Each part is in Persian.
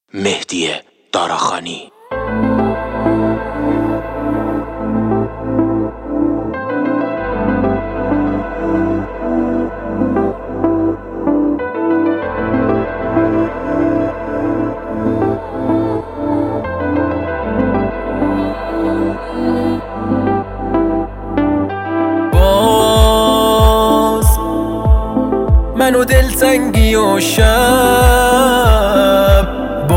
مهدی داراخانی. منو دلتنگی و شب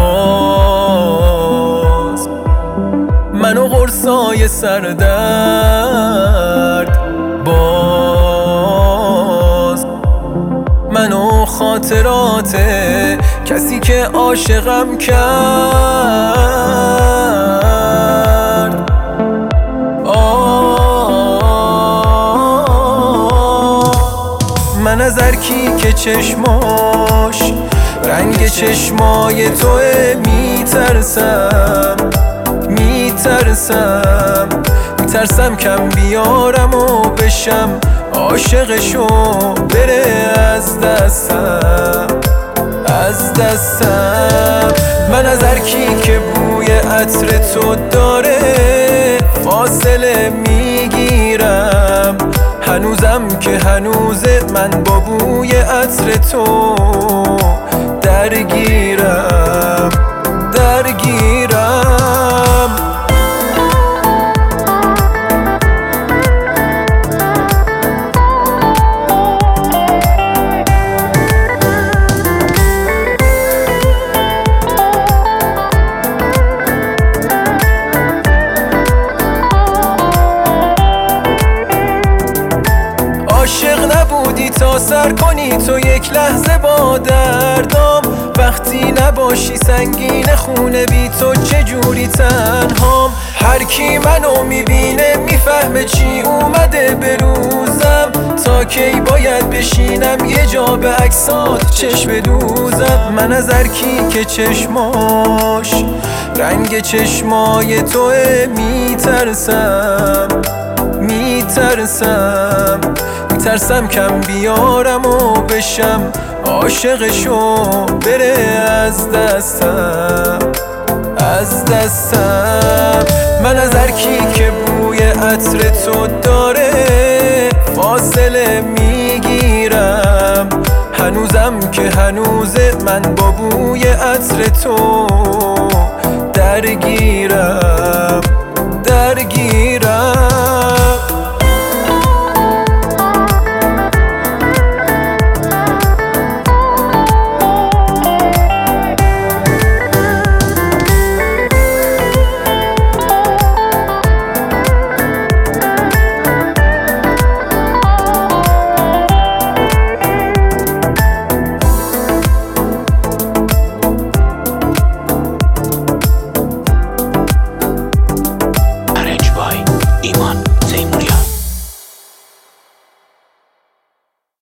باز منو قرصای سردرد باز منو خاطرات کسی که عاشقم کرد. من از هرکی که چشماش رنگ چشمای توه میترسم کم بیارم و بشم عاشقشو بره از دستم. من از هرکی که بوی عطر تو داره فاصله میگیرم، هنوزم که هنوزه من با بوی عطر تو درگیرم. عاشق نبودی تا سر کنی تو یک لحظه با دردام، وقتی نباشی سنگین خونه بی تو چجوری تنهام. هر کی منو میبینه میفهمه چی اومده به روزم، تا کی باید بشینم یه جا به عکسات چشم دوزم. من از هر کی که چشماش رنگ چشمای توه میترسم کم بیارم و بشم عاشقشو بره از دستم. من از هرکی که بوی عطر تو داره فاصله میگیرم، هنوزم که هنوزه من با بوی عطر تو درگیرم.